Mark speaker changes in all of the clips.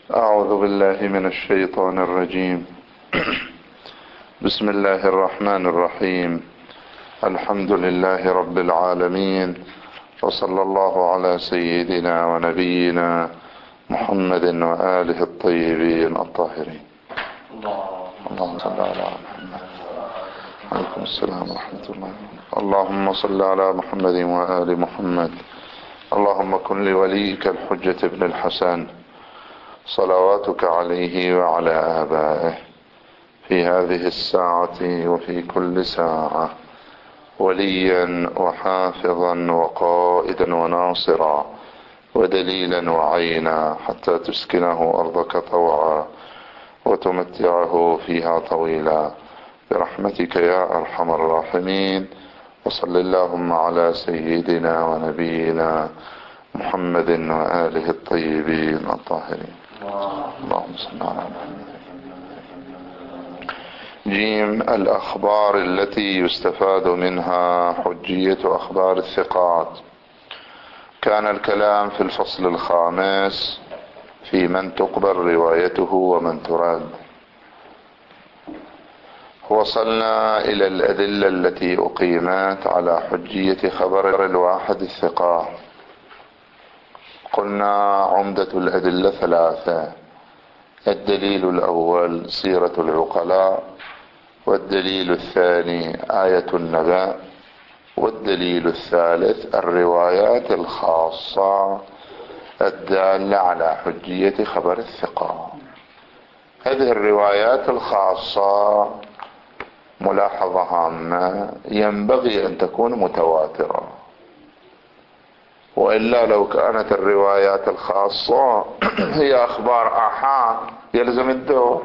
Speaker 1: أعوذ بالله من الشيطان الرجيم. بسم الله الرحمن الرحيم. الحمد لله رب العالمين، وصلى الله على سيدنا ونبينا محمد وآله الطيبين الطاهرين. اللهم صل على محمد. عليكم السلام ورحمة الله. اللهم صل على محمد وآل محمد. اللهم كن لوليك الحجة ابن الحسن صلواتك عليه وعلى آبائه في هذه الساعة وفي كل ساعة وليا وحافظا وقائدا وناصرا ودليلا وعينا، حتى تسكنه أرضك طوعا وتمتعه فيها طويلا برحمتك يا أرحم الراحمين. وصل اللهم على سيدنا ونبينا محمد وآله الطيبين الطاهرين. اللهم صل على محمد. جيم. الأخبار التي يستفاد منها حجية أخبار الثقات. كان الكلام في الفصل الخامس في من تقبل روايته ومن ترد. وصلنا إلى الأدلة التي أقيمت على حجية خبر الواحد الثقة. قلنا عمدة الأدلة ثلاثة: الدليل الأول سيرة العقلاء، والدليل الثاني آية النبأ، والدليل الثالث الروايات الخاصة الدالة على حجية خبر الثقة. هذه الروايات الخاصة ملاحظة هامة، ينبغي أن تكون متواترة، وإلا لو كانت الروايات الخاصة هي أخبار آحاد يلزم الدور.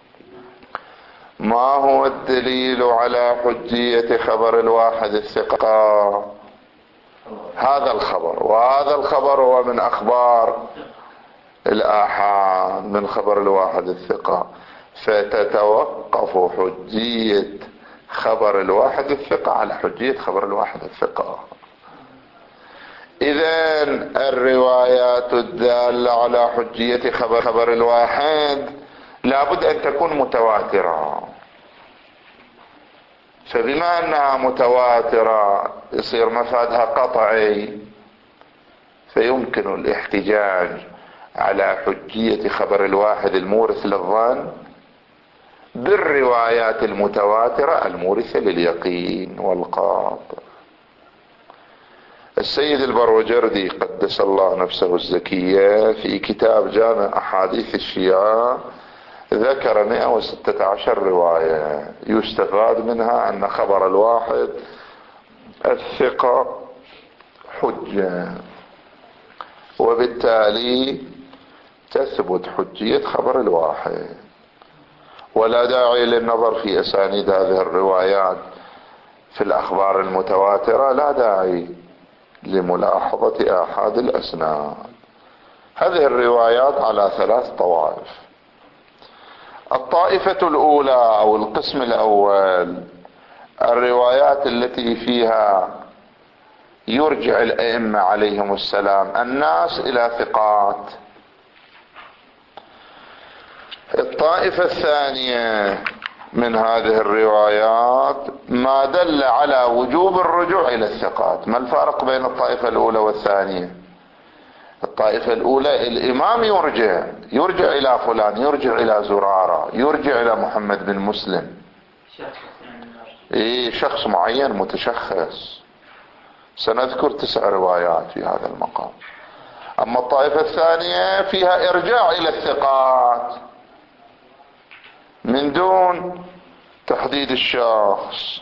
Speaker 1: ما هو الدليل على حجية خبر الواحد الثقة؟ هذا الخبر، وهذا الخبر هو من أخبار الآحاد من خبر الواحد الثقة، فتتوقف حجية خبر الواحد الثقة على حجية خبر الواحد الثقة. إذن الروايات الدالة على حجية خبر الواحد لابد أن تكون متواترة، فبما أنها متواترة يصير مفادها قطعي، فيمكن الاحتجاج على حجية خبر الواحد المورث للظن بالروايات المتواترة المورثة لليقين والقاطع. السيد البروجردي قدس الله نفسه الزكية في كتاب جامع أحاديث الشيعة ذكر 116 رواية يستفاد منها أن خبر الواحد الثقة حجة، وبالتالي تثبت حجية خبر الواحد، ولا داعي للنظر في أسانيد هذه الروايات في الأخبار المتواترة، لا داعي لملاحظة آحاد الأسناد. هذه الروايات على 3 طوائف. الطائفة الأولى أو القسم الأول الروايات التي فيها يرجع الأئمة عليهم السلام الناس إلى ثقات. الطائفة الثانية من هذه الروايات ما دل على وجوب الرجوع إلى الثقات. ما الفارق بين الطائفة الأولى والثانية؟ الطائفة الأولى الإمام يرجع إلى فلان، يرجع إلى زرارة، يرجع إلى محمد بن مسلم، شخص معين متشخص. سنذكر 9 روايات في هذا المقام. أما الطائفة الثانية فيها إرجاع إلى الثقات من دون تحديد الشخص.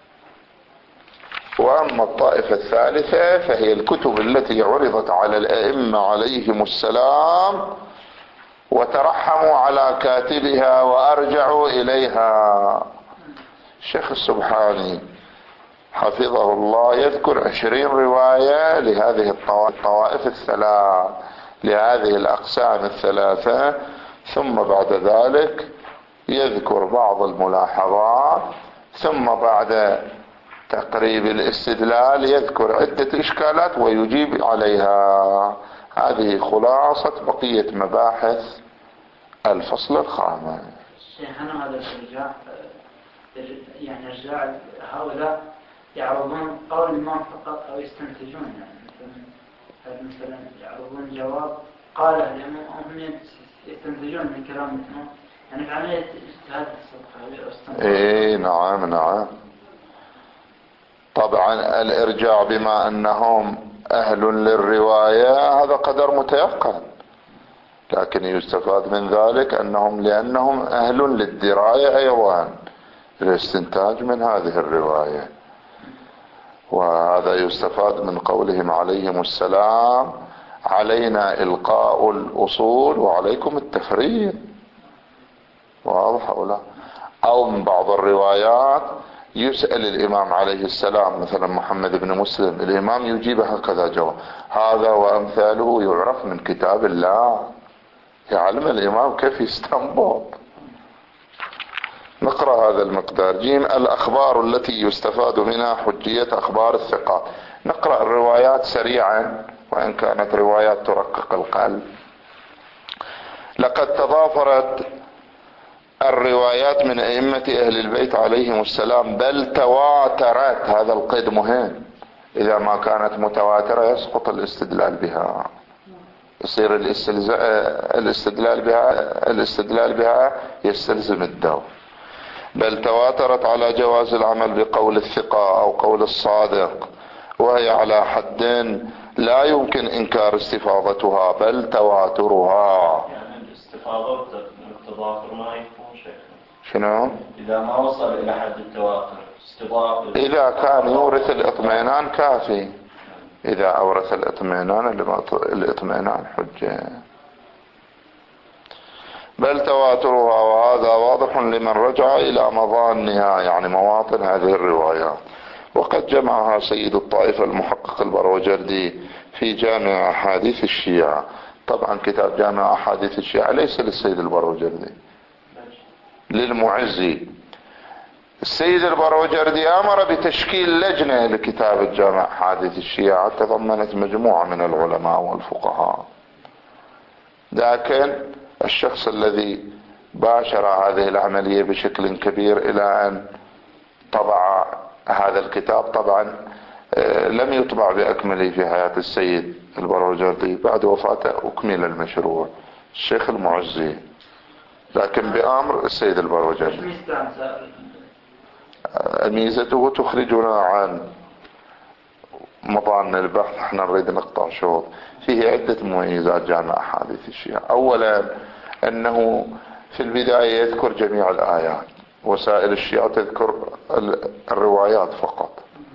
Speaker 1: وأما الطائفة الثالثة فهي الكتب التي عرضت على الأئمة عليهم السلام وترحموا على كاتبها وأرجعوا إليها. الشيخ السبحاني حفظه الله يذكر 20 رواية لهذه الطوائف الثلاث، لهذه الأقسام الثلاثة، ثم بعد ذلك يذكر بعض الملاحظات، ثم بعد تقريب الاستدلال يذكر عدة إشكالات ويجيب عليها. هذه خلاصة بقية مباحث الفصل الخامس.
Speaker 2: شيخنا هذا الإرجاع يعني إرجاع هؤلاء يعرضون قول الإمام فقط أو يستنتجون، يعني مثلا يعرضون جواب قاله الإمام هم يستنتجون من كلام الإمام، يعني في عملية اجتهاد الصدق.
Speaker 1: إيه نعم. طبعا الإرجاع بما أنهم أهل للرواية هذا قدر متيقن، لكن يستفاد من ذلك لأنهم أهل للدراية أيضا الاستنتاج من هذه الرواية. وهذا يستفاد من قولهم عليهم السلام: علينا إلقاء الأصول وعليكم التفريد. واضح أو لا؟ أو من بعض الروايات يسأل الإمام عليه السلام، مثلا محمد بن مسلم، الإمام يجيب هكذا جواب. هذا وأمثاله يعرف من كتاب الله، يعلم الإمام كيف يستنبط. نقرأ هذا المقدار. جيم: الأخبار التي يستفاد منها حجية أخبار الثقات. نقرأ الروايات سريعا وإن كانت روايات ترقق القلب. لقد تضافرت الروايات من أئمة أهل البيت عليهم السلام، بل تواترت. هذا القيد مهم، إذا ما كانت متواترة يسقط الاستدلال بها، يصير الاستدلال بها يستلزم الدور. بل تواترت على جواز العمل بقول الثقة أو قول الصادق، وهي على حد لا يمكن إنكار استفاضتها بل تواترها.
Speaker 3: يعني الاستفاضة التضافر ما يكون شيء.
Speaker 1: شنو؟
Speaker 3: إذا ما وصل إلى حد التواتر
Speaker 1: إذا كان يورث الإطمئنان كافي. إذا أورث الإطمئنان حجة. بل تواترها، وهذا واضح لمن رجع إلى مظانها، يعني مواطن هذه الروايات. وقد جمعها سيد الطائفة المحقق البروجردي في جامع أحاديث الشيعة. طبعا كتاب جامع أحاديث الشيعة ليس للسيد البروجردي، للمعزي. السيد البروجردي أمر بتشكيل لجنة لكتابة جامع أحاديث الشيعة تضمنت مجموعة من العلماء والفقهاء، لكن الشخص الذي باشر هذه العملية بشكل كبير إلى أن طبع هذا الكتاب، طبعا لم يطبع بأكمله في حياة السيد البروجردي، بعد وفاته أكمل المشروع الشيخ المعزي، لكن بأمر السيد البروجردي. ميزته تخرجنا عن مضان البحث، احنا نريد نقطع شوط. فيه عدة مميزات جامع أحاديث الشيعة. أولا أنه في البداية يذكر جميع الآيات. وسائل الشيعة تذكر الروايات فقط،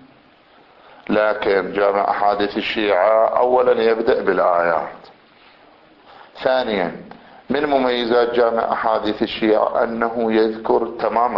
Speaker 1: لكن جامع أحاديث الشيعة أولا يبدأ بالآيات. ثانيا من مميزات جامع أحاديث الشيعة أنه يذكر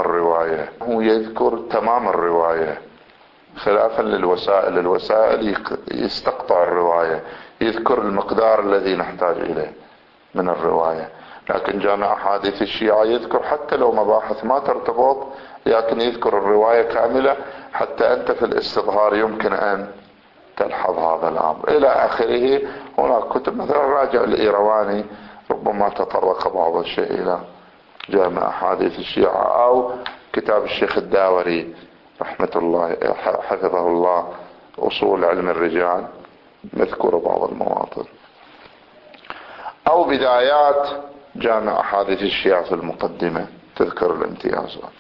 Speaker 1: تمام الرواية، خلافا للوسائل. الوسائل يستقطع الرواية، يذكر المقدار الذي نحتاج إليه من الرواية، لكن جامع أحاديث الشيعة يذكر حتى لو مباحث ما ترتبط، لكن يذكر الرواية كاملة، حتى أنت في الاستظهار يمكن أن تلحظ هذا الأمر إلى آخره. هناك كتب مثلا راجع الإيرواني ربما تطرق بعض الشيء إلى جامع أحاديث الشيعة، أو كتاب الشيخ الداوري رحمة الله حفظه الله أصول علم الرجال، مذكور بعض المواطن، أو بدايات جامع أحاديث الشيعة في المقدمة تذكر الامتيازات.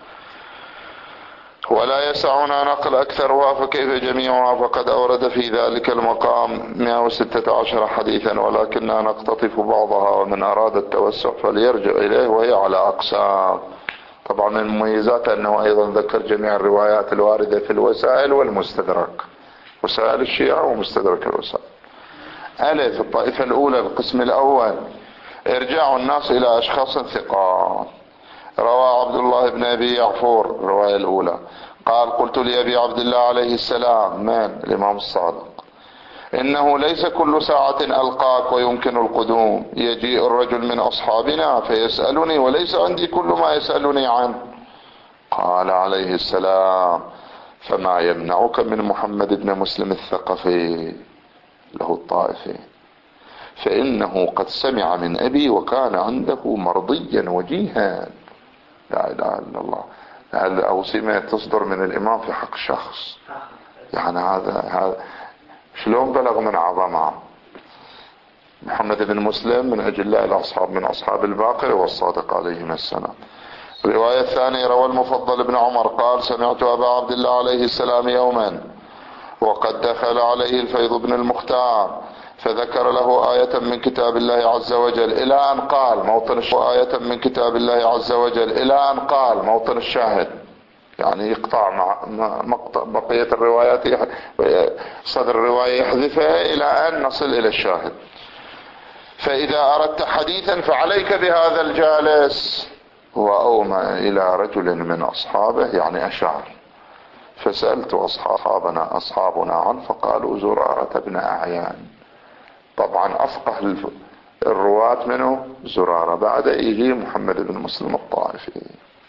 Speaker 1: ولا يسعنا نقل أكثرها، فكيف جميعها؟ فقد أورد في ذلك المقام 116 حديثا، ولكننا نقتطف بعضها، ومن أراد التوسع فليرجع إليه، وهي على أقسام. طبعا من مميزات أنه أيضا ذكر جميع الروايات الواردة في الوسائل والمستدرك، وسائل الشيعة ومستدرك الوسائل. ألف الطائفة الأولى القسم الأول: إرجاع الناس إلى أشخاص ثقات. روى عبد الله بن أبي يعفور الرواية الأولى قال: قلت لأبي عبد الله عليه السلام، من الإمام الصادق، إنه ليس كل ساعة ألقاك ويمكن القدوم، يجيء الرجل من أصحابنا فيسألني وليس عندي كل ما يسألني عنه. قال عليه السلام: فما يمنعك من محمد بن مسلم الثقفي له الطائفي، فإنه قد سمع من أبي وكان عنده مرضيا وجيها. لا إله إلا الله. هذا أوصمة تصدر من الإمام في حق شخص، يعني هذا شلون بلغ من عظمه. محمد بن مسلم من أجلاء الأصحاب، من أصحاب الباقر والصادق عليهما السلام. الرواية الثانية روى المفضل بن عمر قال سمعت أبا عبد الله عليه السلام يوما وقد دخل عليه الفيض بن المختار فذكر له آية من كتاب الله عز وجل إلى أن قال موطن آية من كتاب الله عز وجل إلى أن قال موطن الشاهد، يعني يقطع مع مقطع بقية الروايات، صدر الرواية يحذفها إلى أن نصل إلى الشاهد. فإذا أردت حديثا فعليك بهذا الجالس. وأومى إلى رجل من أصحابه، يعني أشار، فسألت أصحابنا عنه فقالوا زرارة بن أعيان. طبعا أفقه الرواة منه زرارة، بعد يجي محمد بن مسلم الطائفي.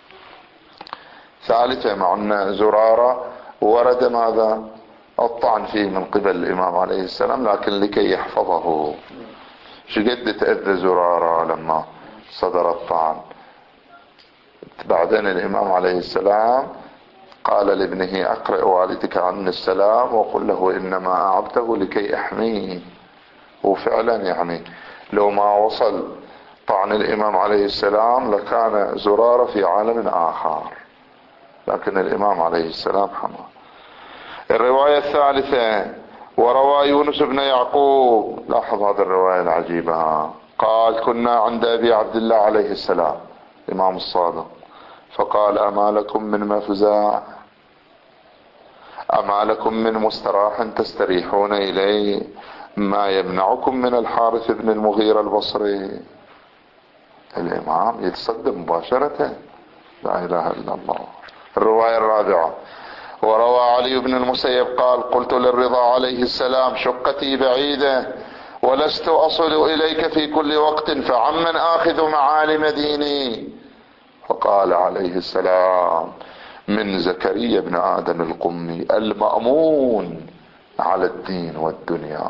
Speaker 1: ثالثا مع أن زرارة ورد ماذا الطعن فيه من قبل الإمام عليه السلام، لكن لكي يحفظه. شقد تأذى زرارة لما صدر الطعن. بعدين الإمام عليه السلام قال لابنه أقرأ والدك عني السلام وقل له إنما أعبته لكي أحميه. وفعلا يعني لو ما وصل طعن الإمام عليه السلام لكان زرارة في عالم آخر، لكن الإمام عليه السلام حماه. الرواية الثالثة وروى يونس بن يعقوب، لاحظ هذه الرواية العجيبة، قال كنا عند أبي عبد الله عليه السلام الإمام الصادق فقال أما لكم من مفزع، أما لكم من مستراح تستريحون إليه ما يمنعكم من الحارث بن المغيرة البصري. الإمام يتصدم مباشرة، لا إله إلا الله. الرواية الرابعة وروى علي بن المسيب قال قلت للرضا عليه السلام شقتي بعيدة ولست أصل إليك في كل وقت فعمن آخذ معالم ديني؟ فقال عليه السلام من زكريا بن آدم القمي المأمون على الدين والدنيا.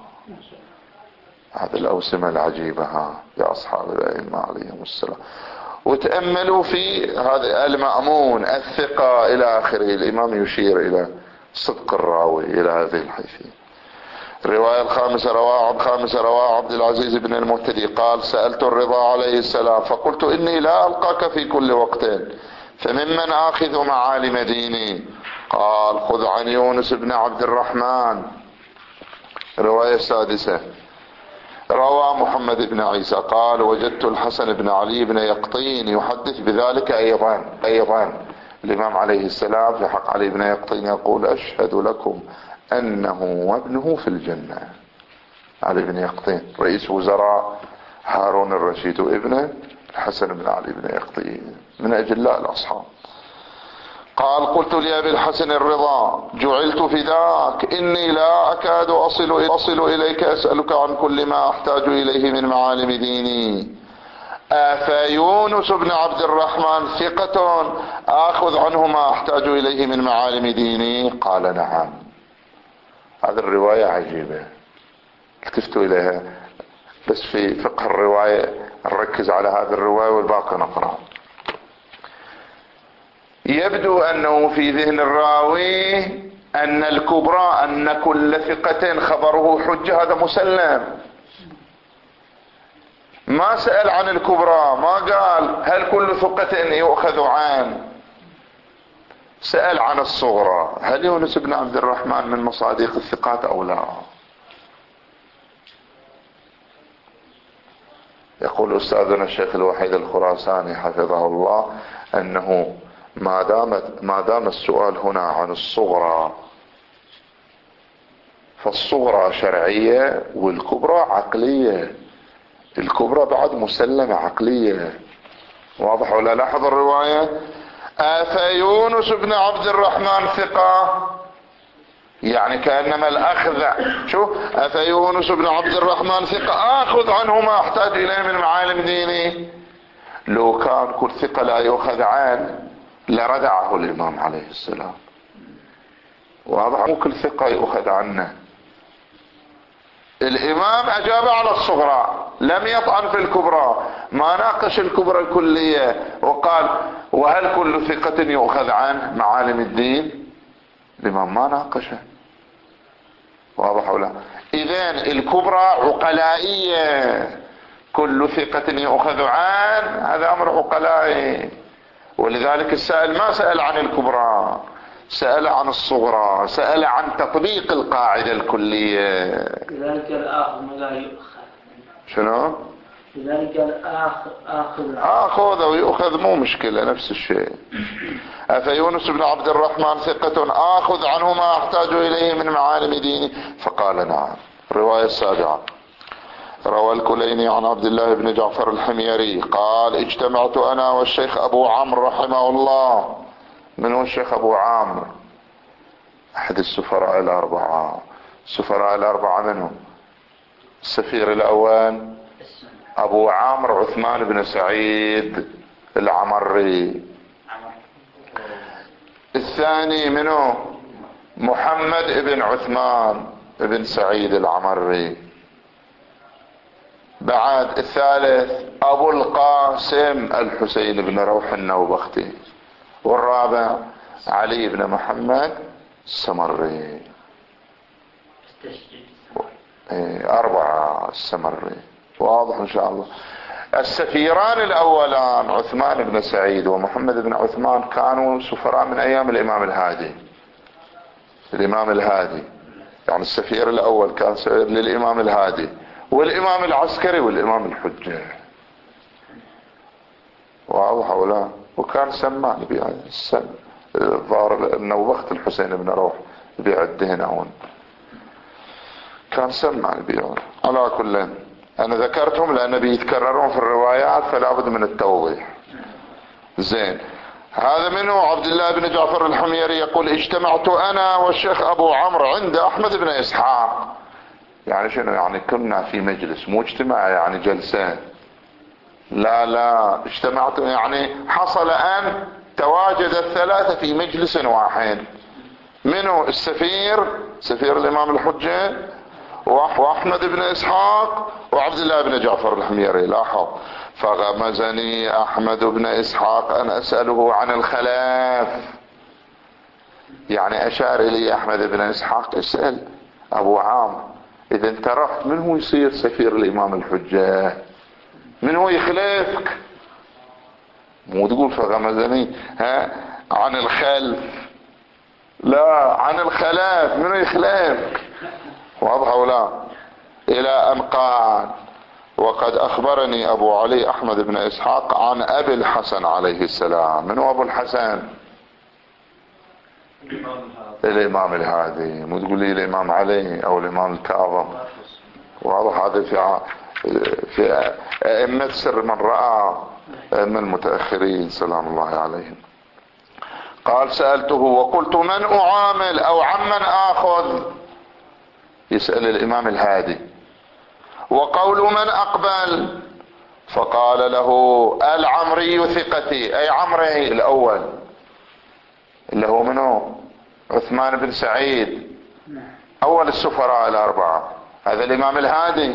Speaker 1: هذه الأوسمة العجيبة يا أصحاب الأئمة عليهم السلام. وتأملوا في هذا المأمون الثقة إلى آخره. الإمام يشير إلى صدق الراوي إلى هذه الحيثية. الرواية الخامسة رواه عبد العزيز بن المهتدي قال سألت الرضا عليه السلام فقلت إني لا ألقاك في كل وقت فممن آخذ معالم ديني؟ قال خذ عن يونس بن عبد الرحمن. الرواية السادسة روى محمد بن عيسى قال وجدت الحسن بن علي بن يقطين يحدث بذلك أيضا. الإمام عليه السلام في حق علي بن يقطين يقول أشهد لكم أنه وابنه في الجنة. علي بن يقطين رئيس وزراء هارون الرشيد وابنه الحسن بن علي بن يقطين من أجلاء الأصحاب. قال قلت لأبي الحسن الرضا جعلت فداك إني لا أكاد أصل إليك أسألك عن كل ما أحتاج إليه من معالم ديني. أفيونس بن عبد الرحمن ثقة آخذ عنه ما أحتاج إليه من معالم ديني؟ قال نعم. هذه الرواية عجيبة التفتوا إليها، بس في فقه الرواية نركز على هذه الرواية والباقي نقرأ. يبدو أنه في ذهن الراوي أن الكبرى أن كل ثقة خبره حجة، هذا مسلم. ما سأل عن الكبرى، ما قال هل كل ثقة يؤخذ عنه، سأل عن الصغرى هل يونس بن عبد الرحمن من مصادق الثقات أو لا. يقول أستاذنا الشيخ الوحيد الخراساني حفظه الله أنه ما دام السؤال هنا عن الصغرى فالصغرى شرعية والكبرى عقلية. الكبرى بعد مسلمة عقلية، واضح ولا؟ لاحظ الرواية أفيونس بن عبد الرحمن ثقة، يعني كأنما الأخذ شو أفيونس بن عبد الرحمن ثقة آخذ عنه ما أحتاج إليه من معالم ديني. لو كان كل ثقة لا يؤخذ عنه لردعه الإمام عليه السلام، واضح؟ مو كل ثقة يؤخذ عنه. الامام اجاب على الصغرى، لم يطعن في الكبرى، ما ناقش الكبرى الكلية وقال وهل كل ثقة يؤخذ عنه معالم الدين؟ الامام ما ناقشه. واضح ولا؟ اذن الكبرى عقلائية، كل ثقة يؤخذ عنه هذا امر عقلائي، ولذلك السائل ما سأل عن الكبرى، سأل عن الصغرى، سأل عن تطبيق القاعدة الكلية.
Speaker 2: لذلك الآخر لا يؤخذ.
Speaker 1: شنو؟
Speaker 2: لذلك الآخر
Speaker 1: آخذ أو يؤخذ مو مشكلة، نفس الشيء. أفيونس بن عبد الرحمن ثقة آخذ عنه ما أحتاج إليه من معالم ديني؟ فقال نعم. الرواية السابعة، روى الكليني عن عبد الله بن جعفر الحميري قال اجتمعت أنا والشيخ أبو عمرو رحمه الله. من هو الشيخ أبو عمرو؟ أحد السفراء الأربعة. السفراء الأربعة منهم؟ السفير الأول أبو عمرو عثمان بن سعيد العمري. الثاني منه محمد بن عثمان بن سعيد العمري. بعد الثالث أبو القاسم الحسين بن روح النوبختي. والرابع علي بن محمد السمري. أربعة السمري. واضح إن شاء الله. السفيران الأولان عثمان بن سعيد ومحمد بن عثمان كانوا سفراء من أيام الإمام الهادي. الإمام الهادي يعني السفير الأول كان سفير للإمام الهادي والإمام العسكري والإمام الحجة. واضح ولا؟ وكان سمان بيع السن ظاهر النوبخت الحسين بن روح بيع الدهن هون، كان سمان بيع. على كل انا ذكرتهم لان بيتكررون في الروايات فلا بد من التوضيح. زين، هذا منه عبد الله بن جعفر الحميري يقول اجتمعت انا والشيخ ابو عمرو عند احمد بن اسحاق. يعني شنو؟ يعني كنا في مجلس، مو اجتماع يعني جلسة، لا اجتمعت يعني حصل ان تواجد الثلاثة في مجلس واحد. منه السفير، سفير الامام الحجة، واحمد بن اسحاق وعبد الله بن جعفر الحميري. لاحظ، فغمزني احمد بن اسحاق ان اسأله عن الخلاف. يعني اشار الي احمد بن اسحاق اسأل ابو عامر اذا انت رحت من هو يصير سفير الامام الحجة؟ من هو يخلفك؟ مو تقول فغمزني عن الخلف، لا عن الخلاف، من هو يخلفك؟ واضح ولا؟ الى ان قال وقد اخبرني ابو علي احمد بن اسحاق عن ابي الحسن عليه السلام. من هو ابو الحسن؟ الامام الهادي. مو تقول لي الامام علي او الامام الكاظم. واضح؟ هذا في ائمة سر من رأى من المتأخرين سلام الله عليهم. قال سألته وقلت من اعامل او عمن اخذ؟ يسأل الامام الهادي. وقول من اقبل؟ فقال له العمري ثقتي، اي عمري الاول اللي هو منه عثمان بن سعيد اول السفراء الاربعة، هذا الامام الهادي.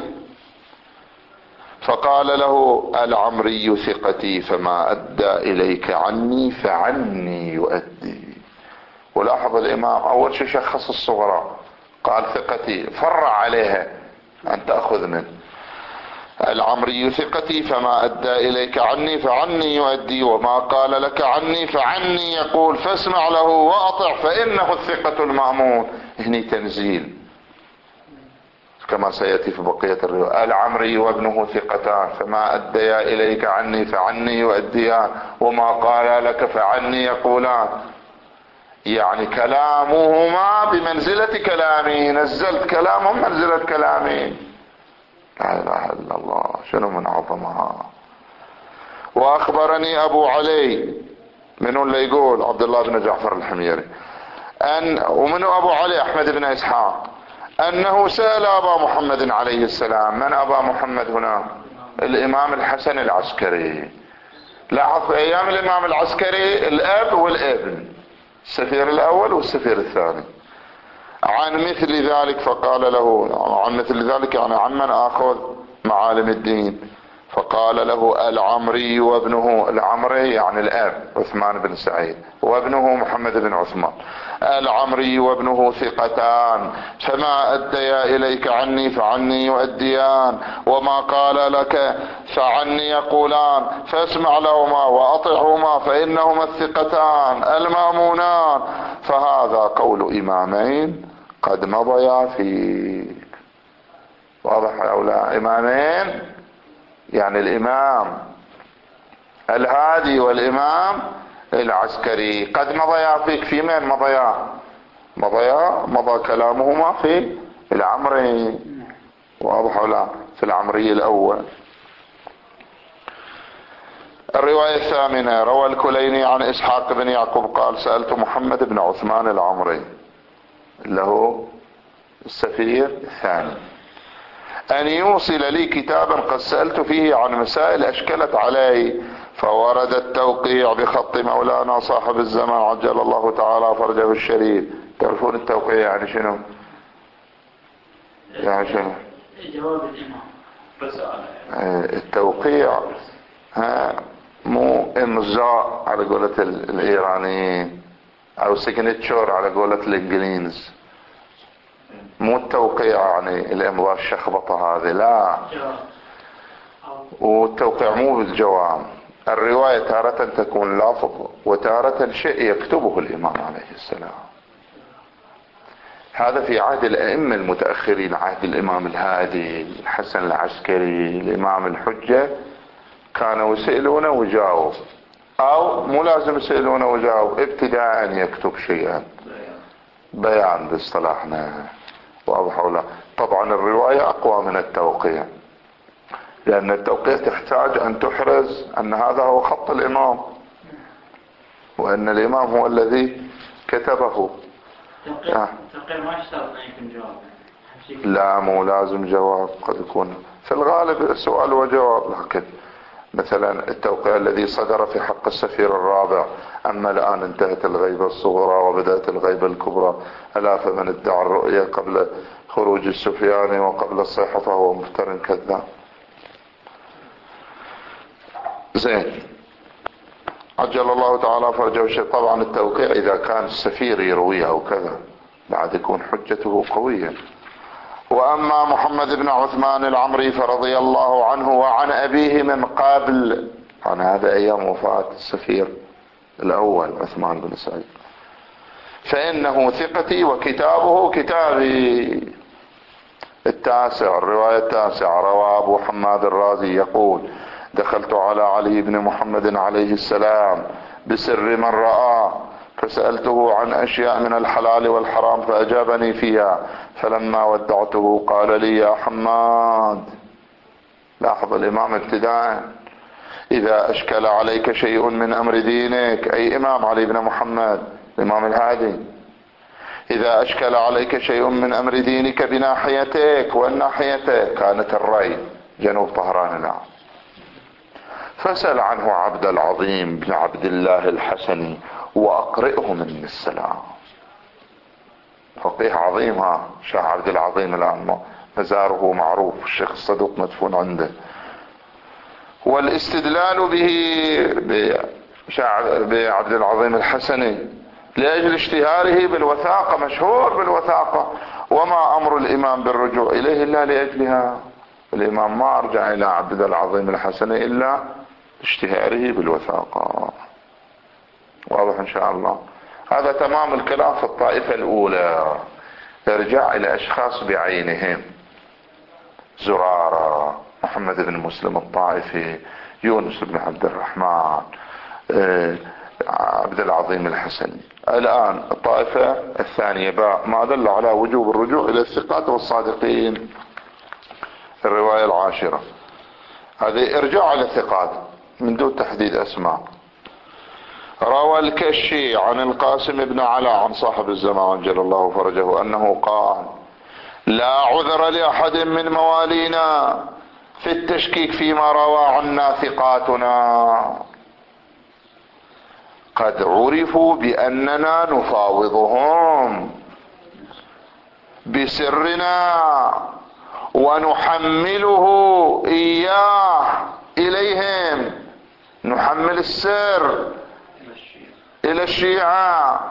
Speaker 1: فقال له العمري ثقتي فما ادى اليك عني فعني يؤدي. ولاحظ الامام اول شيء شخص الصغرى، قال ثقتي، فرع عليها ان تأخذ منه. العمري ثقتي فما ادى اليك عني فعني يؤدي، وما قال لك عني فعني يقول، فاسمع له واطع فانه الثقة المأمون. هني تنزيل كما سيأتي في بقية الرواية. العمري وابنه ثقتان فما أديا إليك عني فعني يؤديان، وما قال لك فعني يقولان. يعني كلامهما بمنزلة كلامي، نزلت كلامهم منزلة كلامي. لا إله إلا الله، شنو من عظمها. وأخبرني أبو علي، منو اللي يقول؟ عبد الله بن جعفر الحميري. ومنو أبو علي؟ أحمد بن إسحاق، انه سأل ابا محمد عليه السلام. من ابا محمد هنا؟ الامام الحسن العسكري. لاحظ في ايام الامام العسكري الاب والابن، السفير الاول والسفير الثاني. عن مثل ذلك فقال له، عن مثل ذلك يعني عمن اخذ معالم الدين، فقال له العمري وابنه، العمري يعني الاب عثمان بن سعيد وابنه محمد بن عثمان، العمري وابنه ثقتان، فما اديا اليك عني فعني يؤديان، وما قال لك فعني يقولان، فاسمع لهما واطعهما فانهما الثقتان المامونان، فهذا قول امامين قد مضيا فيك. واضح او لا؟ امامين يعني الامام الهادي والامام العسكري قد مضيا فيك. في من مضى كلامهما في العمري. واضح او لا؟ في العمري الاول. الرواية الثامنة، روى الكليني عن اسحاق بن يعقوب قال سألت محمد بن عثمان العمري اللي هو السفير الثاني أن يوصل لي كتابا قد سألت فيه عن مسائل أشكلت علي، فورد التوقيع بخط مولانا صاحب الزمان عجل الله تعالى فرجه الشريف. تعرفون التوقيع يعني شنو؟ يعني شنو؟
Speaker 2: جواب الإمام.
Speaker 1: التوقيع مو امضاء على قولة الايرانيين او سيجنتشر على قولة الانجليز. مو التوقيع يعني الامضاء الشخبطة هذه، لا. والتوقيع مو بالجواب. الرواية تارة تكون لفظ وتارة شيء يكتبه الامام عليه السلام. هذا في عهد الائمة المتأخرين، عهد الامام الهادي، الحسن العسكري، الامام الحجة، كانوا يسألونه ويجاوب، او مو لازم يسألونه ويجاوب، ابتداء يكتب شيئا، بيان باصطلاحنا. واضح ولا؟ طبعا الرواية اقوى من التوقيع، لان التوقيع تحتاج ان تحرز ان هذا هو خط الامام وان الامام هو الذي كتبه.
Speaker 2: التوقيع ما يشترط ان يكون جواب.
Speaker 1: لا مو لازم جواب، قد يكون في الغالب سؤال وجواب. لكن مثلا التوقيع الذي صدر في حق السفير الرابع، اما الان انتهت الغيبة الصغرى وبدأت الغيبة الكبرى، الا فمن ادعى الرؤية قبل خروج السفياني وقبل الصيحة فهو مفتر كذاب. زين، عجل الله تعالى فرجه الشيء. طبعا التوقيع اذا كان السفير يرويه او كذا بعد يكون حجته قوية. واما محمد بن عثمان العمري فرضي الله عنه وعن ابيه من قبل، عن هذا ايام وفاة السفير الاول عثمان بن سعيد، فانه ثقتي وكتابه كتابي. التاسع، الرواية التاسعة، روى ابو حماد الرازي يقول دخلت على علي بن محمد عليه السلام بسر من رآه، فسألته عن أشياء من الحلال والحرام فأجابني فيها، فلما ودعته قال لي يا حماد، لاحظ الإمام ابتداء، إذا أشكل عليك شيء من أمر دينك، أي إمام علي بن محمد الإمام الهادي، إذا أشكل عليك شيء من أمر دينك بناحيتك، والناحيتك كانت الري جنوب طهران الآن، فسأل عنه عبد العظيم بن عبد الله الحسني وأقرئه مني السلام. فقيه عظيم، ها شاه عبد العظيم الآن مزاره معروف، الشيخ الصدوق مدفون عنده. والاستدلال به بعبد العظيم الحسني لأجل اشتهاره بالوثاقة، مشهور بالوثاقة، وما أمر الإمام بالرجوع إليه إلا لأجلها. الإمام ما أرجع إلى عبد العظيم الحسني إلا اشتهاره بالوثاقة. واضح إن شاء الله؟ هذا تمام الكلام في الطائفة الأولى. ارجع إلى أشخاص بعينهم، زرارة، محمد بن مسلم الطائفي، يونس بن عبد الرحمن، عبد العظيم الحسني. الآن الطائفة الثانية باء، ما دل على وجوب الرجوع إلى الثقات والصادقين. الرواية العاشرة هذه ارجاع إلى الثقات من دون تحديد أسماء. روى الكشي عن القاسم بن علاء عن صاحب الزمان عجل الله فرجه أنه قال لا عذر لأحد من موالينا في التشكيك فيما روى عنا ثقاتنا، قد عرفوا بأننا نفاوضهم. بسرنا ونحمله إياه إليهم، نحمل السر إلى الشيعة،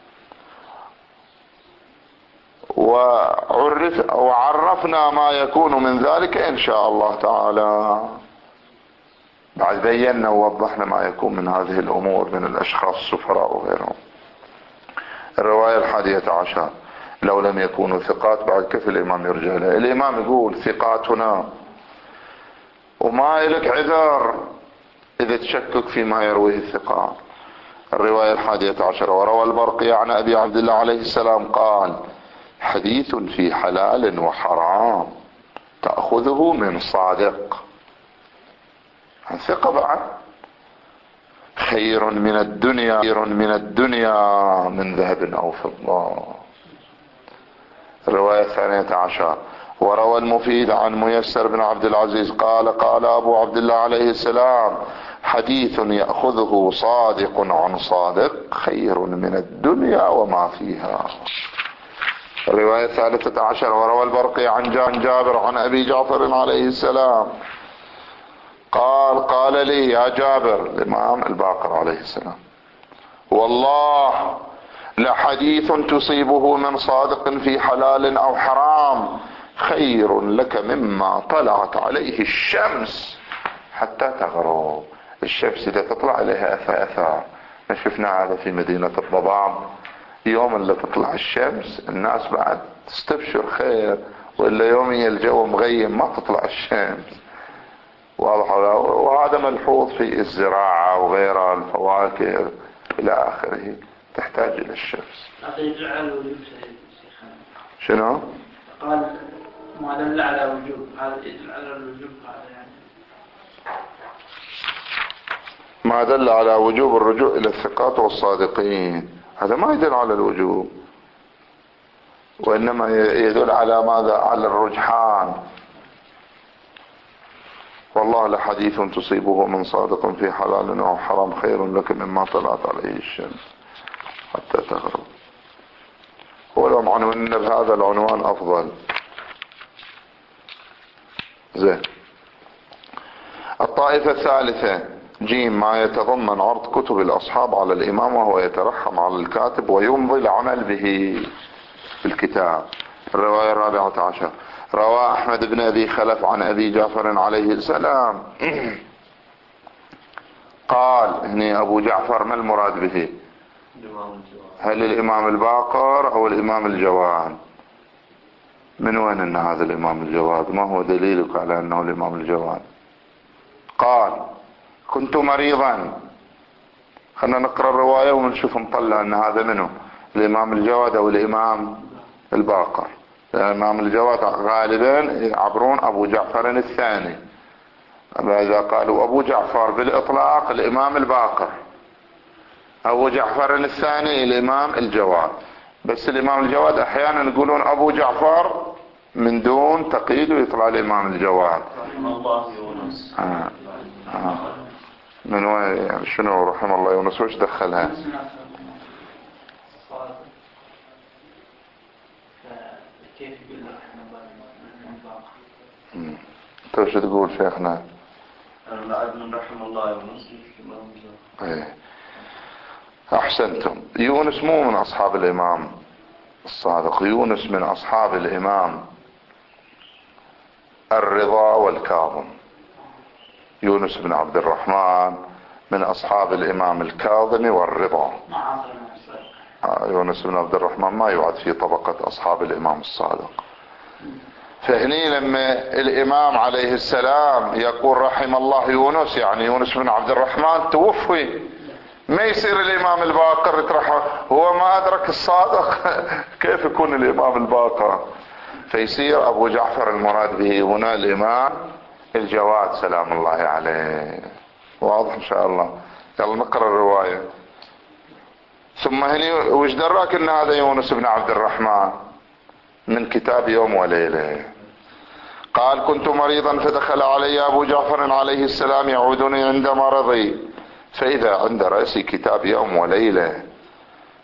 Speaker 1: وعرفنا ما يكون من ذلك إن شاء الله تعالى. بعد بينا ووضحنا ما يكون من هذه الأمور من الأشخاص السفراء وغيرهم. الرواية 11: لو لم يكونوا ثقات، بعد كيف الإمام يرجع له؟ الإمام يقول ثقات هنا وما إلك عذر إذا تشكك فيما يرويه الثقات. الرواية 11: وروى البرقي عن أبي عبد الله عليه السلام قال: حديث في حلال وحرام تأخذه من صادق، ثقة بعد، خير من الدنيا من ذهب أو فضة. الرواية 12: وروى المفيد عن ميسر بن عبد العزيز قال: قال أبو عبد الله عليه السلام: حديث يأخذه صادق عن صادق خير من الدنيا وما فيها. الرواية 13: وروى البرقي عن جابر عن أبي جعفر عليه السلام قال لي يا جابر، الإمام الباقر عليه السلام: والله لحديث تصيبه من صادق في حلال أو حرام خير لك مما طلعت عليه الشمس حتى تغرب. الشمس إذا تطلع عليها أثار، ما شفنا هذا في مدينة الضباب، يوم اللي تطلع الشمس الناس بعد تستبشر خير، وإلا يومي الجو مغيم ما تطلع الشمس. واضح؟ وهذا ملحوظ في الزراعة وغيرها، الفواكه إلى آخره تحتاج إلى الشمس. شنو؟
Speaker 2: قال ما دل على وجوب، هذا يدل على الوجوب، هذا يعني
Speaker 1: ما دل على وجوب الرجوع إلى الثقات والصادقين، هذا ما يدل على الوجوب، وإنما يدل على ماذا؟ على الرجحان. والله لحديث تصيبه من صادق في حلال أو حرام خير لك مما طلعت عليه الشمس حتى تغرب. ولو عنونا بهذا العنوان أفضل. زين. الطائفة الثالثة: جيم، ما يتضمن عرض كتب الأصحاب على الإمام وهو يترحم على الكاتب ويمضي العمل به في الكتاب. الرواية 14: روى أحمد بن أبي خلف عن أبي جعفر عليه السلام قال، هنا أبو جعفر ما المراد به؟ هل الإمام الباقر أو الإمام الجواد؟ من وين أن هذا الإمام الجواد؟ ما هو دليلك على أنه الإمام الجواد؟ قال: كنت مريضا. خلنا نقرأ الرواية ونشوف نطلع أن هذا منه الإمام الجواد أو الإمام الباقر. الإمام الجواد غالبا يعبرون أبو جعفر الثاني، أما إذا قالوا أبو جعفر بالإطلاق الإمام الباقر، أبو جعفر الثاني الإمام الجواد. بس الإمام الجواد أحيانا يقولون أبو جعفر من دون تقييد ويطلع الإمام الجواد.
Speaker 3: الله يونس.
Speaker 1: من وين يعني؟ شنو رحم الله يونس؟ وش دخلها؟ انت وش تقول شيخنا؟
Speaker 3: أنا رحم الله يونس.
Speaker 1: ايه احسنتم. يونس مو من اصحاب الامام الصادق، يونس من اصحاب الامام الرضا والكاظم. يونس بن عبد الرحمن من اصحاب الامام الكاظم والرضا. يونس بن عبد الرحمن ما يعد في طبقة اصحاب الامام الصادق. فهني لما الامام عليه السلام يقول رحم الله يونس، يعني يونس بن عبد الرحمن توفي، ما يصير الامام الباقر يترحم، هو ما ادرك الصادق كيف يكون الامام الباقر؟ فيصير ابو جعفر المراد به هنا الامام الجواد سلام الله عليه. واضح ان شاء الله؟ يلا نقرأ الرواية. ثم هني وش دراك ان هذا يونس بن عبد الرحمن؟ من كتاب يوم وليلة. قال: كنت مريضا فدخل علي ابو جعفر عليه السلام يعودني عند مرضي، فاذا عند رأسي كتاب يوم وليلة،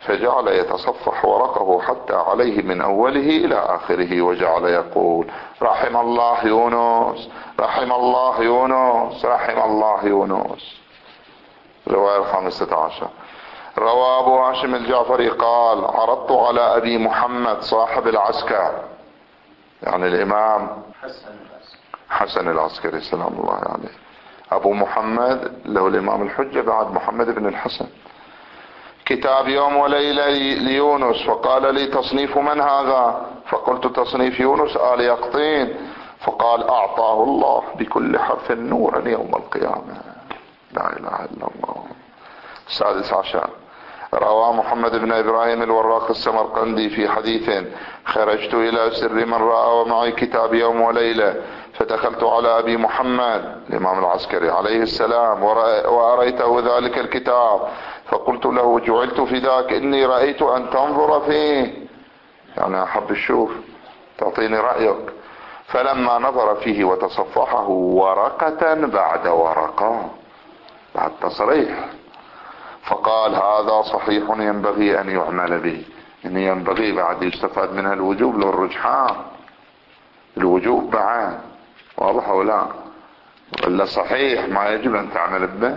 Speaker 1: فجعل يتصفح ورقه حتى عليه من أوله إلى آخره، وجعل يقول: رحم الله يونس، رحم الله يونس، رحم الله يونس. رواية 15. روى أبو هاشم الجعفري قال: عرضت على أبي محمد صاحب العسكر، يعني الإمام حسن العسكري سلام الله عليه. أبو محمد له الإمام الحجة بعد محمد بن الحسن، كتاب يوم وليلة ليونس، فقال لي: تصنيف من هذا؟ فقلت: تصنيف يونس آل يقطين. فقال: أعطاه الله بكل حرف نورا يوم القيامة. لا إله إلا الله. 16. روى محمد بن إبراهيم الوراق السمرقندي في حديث: خرجت إلى سر من رأى ومعي كتاب يوم وليلة، فدخلت على أبي محمد الإمام العسكري عليه السلام وأريته ذلك الكتاب، فقلت له: جعلت فداك، إني رأيت أن تنظر فيه، يعني أحب الشوف، تعطيني رأيك. فلما نظر فيه وتصفحه ورقة بعد ورقة، بعد تصريح، فقال: هذا صحيح ينبغي أن يعمل به. إن ينبغي بعد يستفاد منها الوجوب للرجحان، الوجوب بعد، واضح ولا؟ ولا صحيح ما يجب أن تعمل به.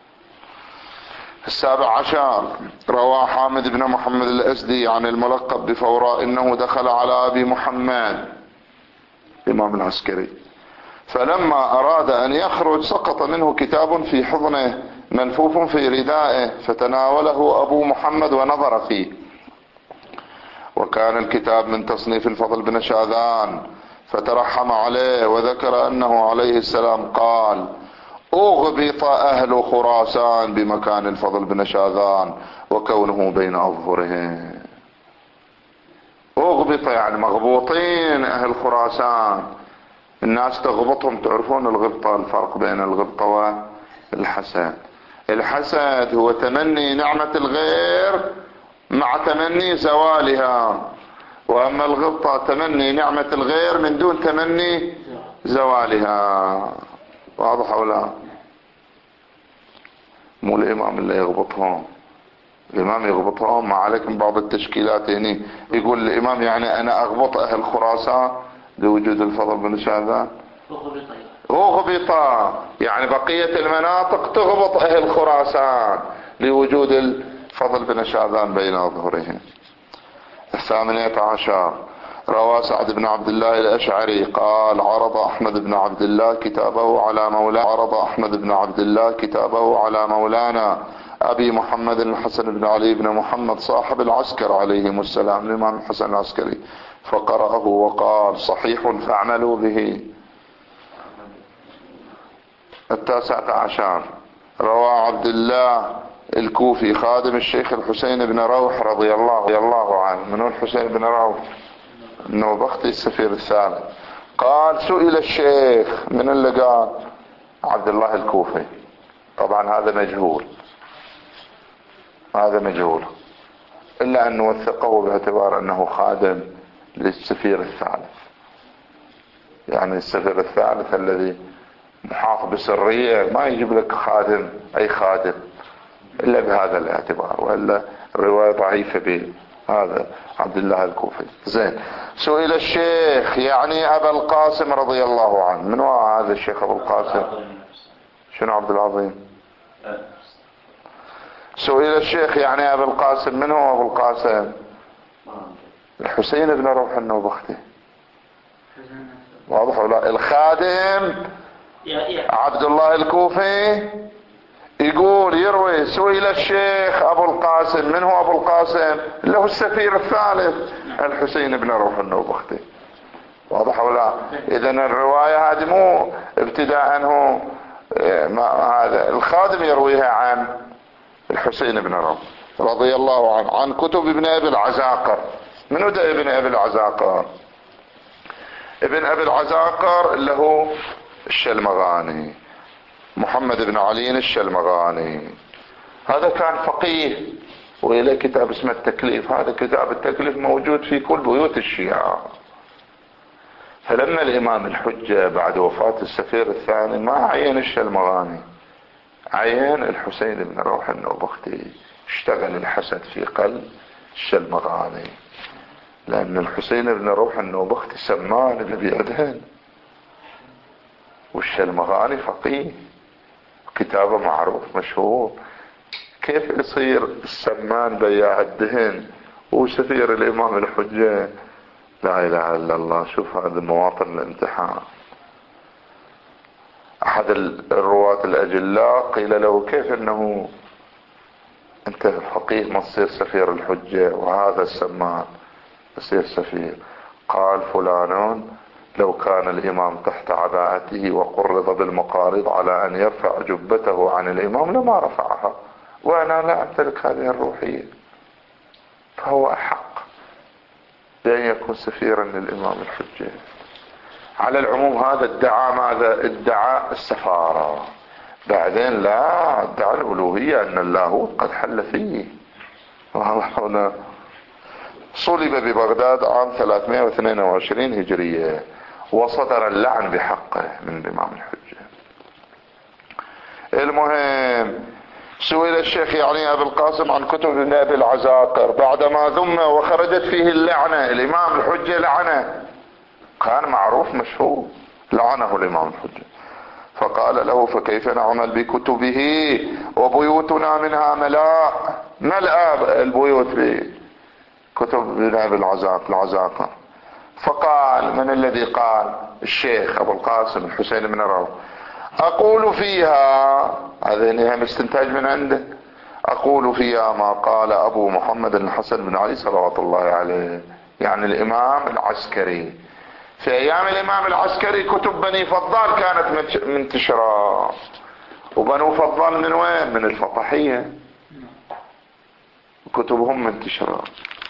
Speaker 1: 17. روى حامد بن محمد الأسدي عن الملقب بفوراء إنه دخل على أبي محمد الإمام العسكري، فلما أراد أن يخرج سقط منه كتاب في حضنه ملفوف في ردائه، فتناوله أبو محمد ونظر فيه، وكان الكتاب من تصنيف الفضل بن شاذان، فترحم عليه وذكر أنه عليه السلام قال: أغبط أهل خراسان بمكان الفضل بن شاذان وكونه بين أظهرهم. أغبط يعني مغبوطين أهل خراسان، الناس تغبطهم. تعرفون الغبطة، الفرق بين الغبطة والحسد. الحسد هو تمني نعمة الغير مع تمني زوالها، وأما الغبطة تمني نعمة الغير من دون تمني زوالها. واضح ولا؟ مو الإمام اللي يغبطهم، الإمام يغبطهم. ما عليكم بعض التشكيلات هنا يقول الإمام يعني أنا أغبط أهل خراسان لوجود الفضل بن شاذان. أغبط يعني بقية المناطق تغبط أهل خراسان لوجود الفضل بن شاذان بين أظهرهم. 18. روى سعد بن عبد الله الأشعري قال: عرض أحمد بن عبد الله كتابه على مولانا أبي محمد الحسن بن علي بن محمد صاحب العسكر عليهم السلام، الإمام الحسن العسكري، فقرأه وقال: صحيح فاعملوا به. 19. روى عبد الله الكوفي خادم الشيخ الحسين بن روح رضي الله عنه. منو الحسين بن روح؟ النوبختي السفير الثالث. قال: سئل الشيخ، من اللي قال؟ عبد الله الكوفي. طبعا هذا مجهول، إلا أن نوثقه باعتبار أنه خادم للسفير الثالث، يعني السفير الثالث الذي محاط بسرية ما يجيب لك خادم أي خادم إلا بهذا الاعتبار، وإلا الرواية ضعيفة به. هذا عبد الله الكوفي. زين. سئل الشيخ يعني أبا القاسم رضي الله عنه. من هو هذا الشيخ أبو القاسم؟ شنو عبد العظيم؟ سئل الشيخ يعني أبا القاسم. من هو أبو القاسم؟ الحسين بن روح النوبختي. واضح ولا؟ الخادم عبد الله الكوفي يقول يروي: سئل الشيخ أبو القاسم. من هو أبو القاسم؟ له السفير الثالث الحسين بن روح النوبختي. واضح ولا؟ إذن الرواية هذه مو ابتداء هو هذا الخادم يرويها عن الحسين بن روح رضي الله عنه، عن كتب ابن أبي العزاقر. من هو ابن أبي العزاقر؟ ابن أبي العزاقر اللي هو الشلمغاني، محمد بن علي الشلمغاني. هذا كان فقيه، وإلى كتاب اسمه التكليف. هذا كتاب التكليف موجود في كل بيوت الشيعة. فلما الإمام الحجة بعد وفاة السفير الثاني ما عين الشلمغاني، عين الحسين بن روح النوبختي اشتغل الحسد في قلب الشلمغاني، لأن الحسين بن روح النوبختي سمان النبي أدهن، والشلمغاني فقيه كتابه معروف مشهور. كيف يصير السمان بياع الدهن وسفير الإمام الحجة؟ لا إله إلا الله. شوف هذا مواطن الامتحان. أحد الرواة الأجلاء قيل له كيف أنه أنت فقيه ما تصير سفير الحجة وهذا السمان يصير سفير؟ قال فلان لو كان الإمام تحت عباءته وقرض بالمقارض على أن يرفع جبته عن الإمام لما رفعها، وأنا لا أمتلك هذه الروحية، فهو أحق بأن يكون سفيرا للإمام الحجة. على العموم هذا ادعى ماذا؟ ادعى السفارة، بعدين لا ادعى الألوهية، أن اللاهوت قد حل فيه. هنا صلب ببغداد عام 322 هجرية، وصدر اللعن بحقه من الإمام الحجة. المهم سئل الشيخ يعني أبي القاسم عن كتب ابن أبي العزاقر بعدما ذم وخرجت فيه اللعنة، الإمام الحجة لعنه، كان معروف مشهور، لعنه الإمام الحجة. فقال له فكيف نعمل بكتبه وبيوتنا منها ملأ البيوت بكتب ابن أبي العزاقر. فقال من الذي قال؟ الشيخ أبو القاسم الحسين بن روح. أقول فيها، هذا استنتاج من عنده، أقول فيها ما قال أبو محمد الحسن بن علي صلوات الله عليه، يعني الإمام العسكري. في أيام الإمام العسكري كتب بني فضال كانت منتشرة، وبنو فضال من وين؟ من الفطحية، كتبهم منتشرة.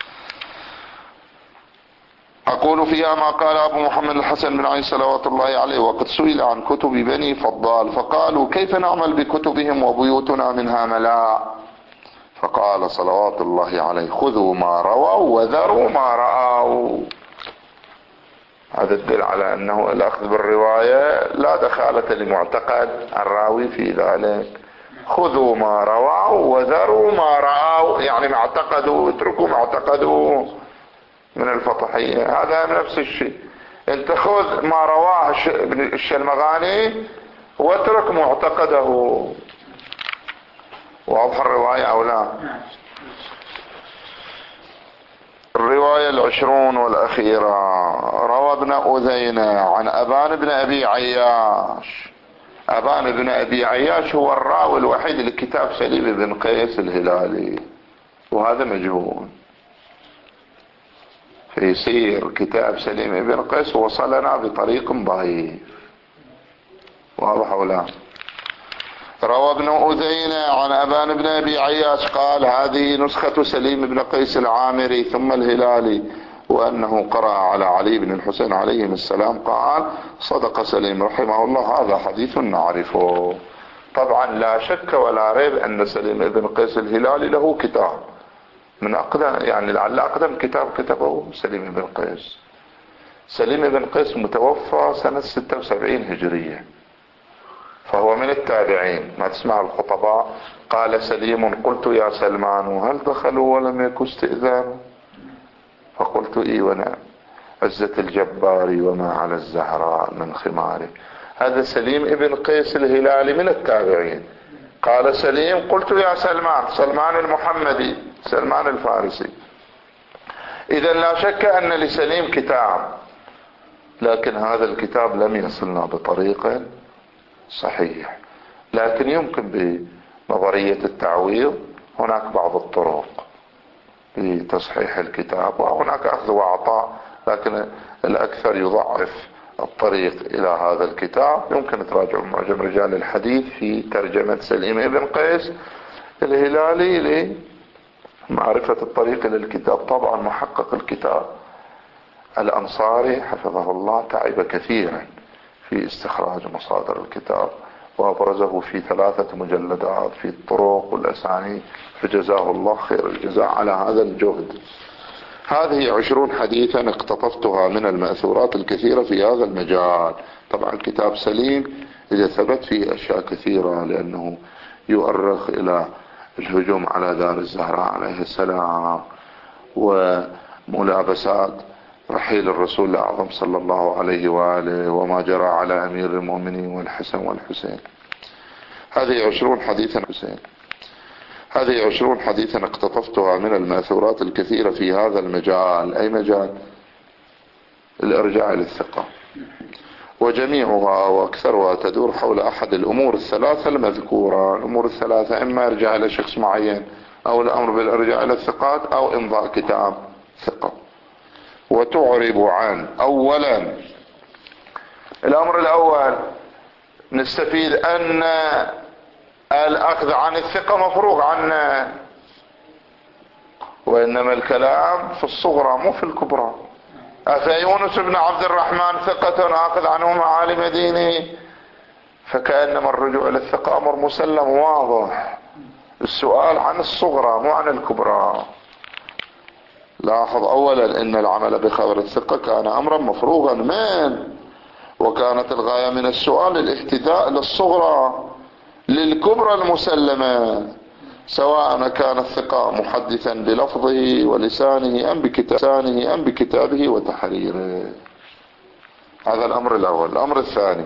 Speaker 1: أقول فيها ما قال أبو محمد الحسن بن علي صلوات الله عليه، وقد سئل عن كتب بني فضال فقالوا كيف نعمل بكتبهم وبيوتنا منها ملاء؟ فقال صلوات الله عليه خذوا ما رووا وذروا ما رأوا. هذا الدل على أنه الأخذ بالرواية لا دخالة لمعتقد الراوي في ذلك. خذوا ما رووا وذروا ما رأوا، يعني ما اعتقدوا اتركوا ما اعتقدوا من الفطحية. هذا نفس الشيء، انت خذ ما رواه الشلمغاني واترك معتقده. واضح الرواية او لا؟ الرواية 20 والأخيرة. روى ابن أذينة عن أبان بن أبي عياش. أبان بن أبي عياش هو الراوي الوحيد لكتاب سليم بن قيس الهلالي، وهذا مجهول. فيصير كتاب سليم بن قيس وصلنا بطريق ضعيف. واضح ولا؟ روى ابن أذينة عن أبان بن أبي عياش قال هذه نسخة سليم بن قيس العامري ثم الهلالي، وأنه قرأ على علي بن الحسين عليهم السلام قال صدق سليم رحمه الله. هذا حديث نعرفه. طبعا لا شك ولا ريب أن سليم بن قيس الهلالي له كتاب من أقدم، يعني لعل أقدم كتاب كتبه سليم بن قيس. سليم بن قيس متوفى سنة 76 هجرية، فهو من التابعين. ما تسمع الخطباء قال سليم قلت يا سلمان هل دخلوا ولم يكن استئذان؟ فقلت اي ونعم، عزة الجبار وما على الزهراء من خماره. هذا سليم ابن قيس الهلالي من التابعين. قال سليم قلت يا سلمان، سلمان المحمدي سلمان الفارسي. اذا لا شك ان لسليم كتاب، لكن هذا الكتاب لم يصلنا بطريقة صحيح، لكن يمكن بنظرية التعويض هناك بعض الطرق لتصحيح الكتاب، وهناك أخذ وعطاء، لكن الأكثر يضعف الطريق إلى هذا الكتاب. يمكن تراجعوا معجم رجال الحديث في ترجمة سليم بن قيس الهلالي لمعرفة الطريق إلى الكتاب. طبعا محقق الكتاب الأنصاري حفظه الله تعب كثيرا في استخراج مصادر الكتاب، وأبرزه في 3 مجلدات في الطرق والأسانيد، فجزاه الله خير الجزاء على هذا الجهد. هذه 20 حديثا اقتطفتها من المأثورات الكثيرة في هذا المجال. طبعا الكتاب سليم إذا ثبت فيه أشياء كثيرة، لأنه يؤرخ إلى الهجوم على دار الزهراء عليه السلام، وملابسات رحيل الرسول الأعظم صلى الله عليه وآله، وما جرى على أمير المؤمنين والحسن والحسين. هذه 20 حديثا حسين، هذه 20 حديثا اقتطفتها من الماثورات الكثيرة في هذا المجال. أي مجال؟ الإرجاع للثقة، وجميعها وأكثرها تدور حول أحد الأمور الثلاثة المذكورة. الأمور الثلاثة إما إرجاع إلى شخص معين، أو الأمر بالإرجاع إلى الثقات، أو إمضاء كتاب ثقة. وتعرب عن أولا الأمر الأول، نستفيد أن الأخذ عن الثقة مفروغ عنه، وإنما الكلام في الصغرى مو في الكبرى. أفيونس بن عبد الرحمن ثقة آخذ عنه معالم دينه، فكأنما الرجوع إلى الثقة أمر مسلم واضح. السؤال عن الصغرى مو عن الكبرى. لاحظ أولا أن العمل بخبر الثقة كان أمرا مفروغا منه، وكانت الغاية من السؤال الاهتداء للصغرى للكبرى المسلمة، سواء كان الثقة محدثا بلفظه ولسانه أم بكتابه وتحريره. هذا الأمر الأول. الأمر الثاني،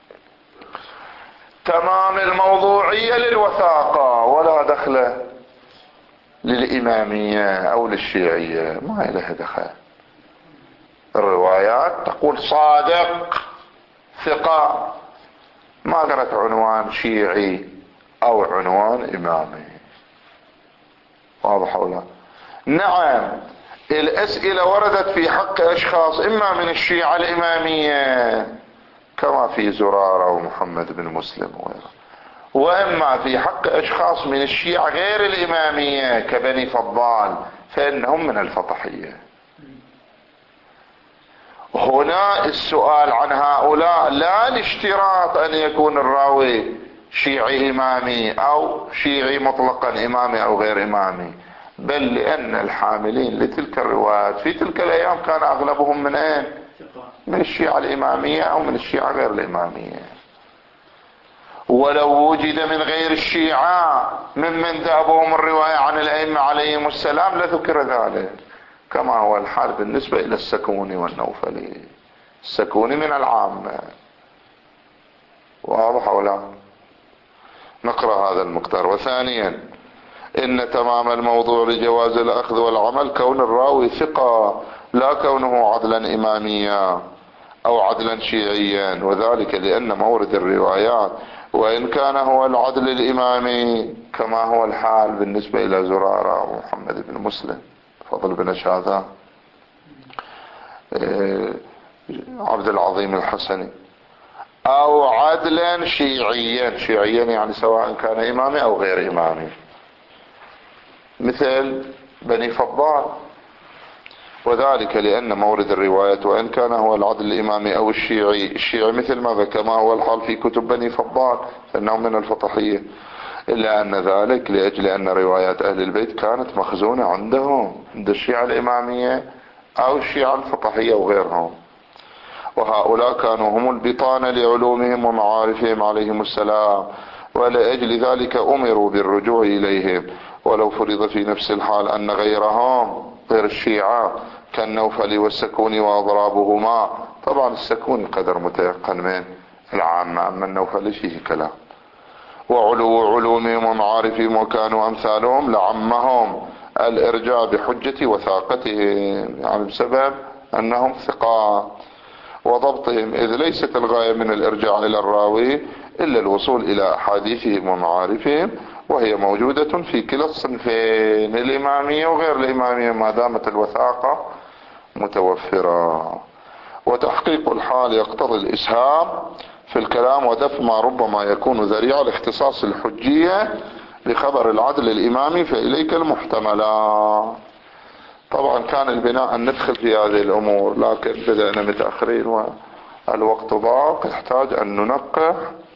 Speaker 1: تمام الموضوعية للوثاقة، ولا دخل للإمامية أو للشيعية، ما لها دخل. الروايات تقول صادق ثقة، ما قالت عنوان شيعي أو عنوان إمامي. واضح ولا؟ نعم، الأسئلة وردت في حق أشخاص إما من الشيعة الإمامية كما في زرارة ومحمد بن مسلم وغيره، وإما في حق أشخاص من الشيعة غير الإمامية كبني فضال، فإنهم من الفطحية. هنا السؤال عن هؤلاء لا لاشتراط أن يكون الراوي شيعي إمامي أو شيعي مطلقا إمامي أو غير إمامي، بل لأن الحاملين لتلك الروايات في تلك الأيام كان أغلبهم من أين؟ من الشيعة الإمامية أو من الشيعة غير الإمامية. ولو وجد من غير الشيعة ممن ذهبهم الرواية عن الأئمة عليهم السلام لذكر ذلك، كما هو الحال بالنسبة إلى السكوني والنوفلي. السكوني من العامة. واضح ولا؟ نقرأ هذا المقدار. وثانيا، إن تمام الموضوع لجواز الأخذ والعمل كون الراوي ثقة، لا كونه عدلا إماميا أو عدلا شيعيا، وذلك لأن مورد الروايات وإن كان هو العدل الإمامي كما هو الحال بالنسبة إلى زرارة ومحمد بن مسلم، فضل بن شاذان، عبد العظيم الحسني، أو عدلا شيعيا، شيعيا يعني سواء كان إمامي أو غير إمامي، مثل بني فضال. وذلك لأن مورد الرواية وإن كان هو العدل الإمامي أو الشيعي مثل ماذا كما هو الحال في كتب بني فضال فإنهم من الفطحية، إلا أن ذلك لأجل أن روايات أهل البيت كانت مخزونة عندهم عند الشيعة الإمامية أو الشيعة الفطحية وغيرهم، وهؤلاء كانوا هم البطانة لعلومهم ومعارفهم عليهم السلام، ولأجل ذلك أمروا بالرجوع إليهم. ولو فرض في نفس الحال أن غيرهم غير الشيعة كالنوفلي والسكوني وأضرابهما، طبعا السكوني قدر متيقن من العامة، أما النوفلي فيه كلام، وعلو علومهم ومعارفهم وكانوا أمثالهم لعمهم الإرجاع بحجة وثاقتهم، يعني بسبب أنهم ثقات وضبطهم، إذ ليست الغاية من الإرجاع إلى الراوي إلا الوصول إلى أحاديثهم ومعارفهم، وهي موجودة في كلا الصنفين الإمامية وغير الإمامية ما دامت الوثاقة متوفرة. وتحقيق الحال يقتضي الإسهام في الكلام ودفع ما ربما يكون ذريعة لاختصاص الحجية لخبر العدل الإمامي فإليك المحتملات. طبعا كان البناء أن ندخل في هذه الأمور، لكن بدأنا متأخرين والوقت ضاق، يحتاج أن ننقح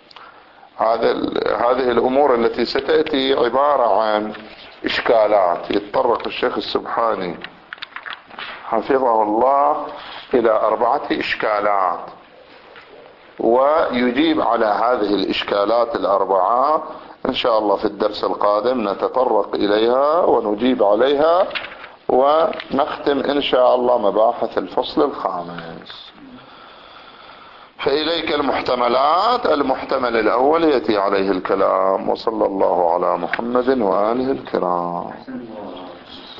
Speaker 1: هذه الأمور التي ستأتي عبارة عن إشكالات. يتطرق الشيخ السبحاني حفظه الله إلى 4 إشكالات، ويجيب على هذه الإشكالات 4 إن شاء الله في الدرس القادم نتطرق إليها ونجيب عليها، ونختم إن شاء الله مباحث الفصل الخامس. فإليك المحتملات. المحتمل الأول يأتي عليه الكلام. وصلى الله على محمد وآله الكرام.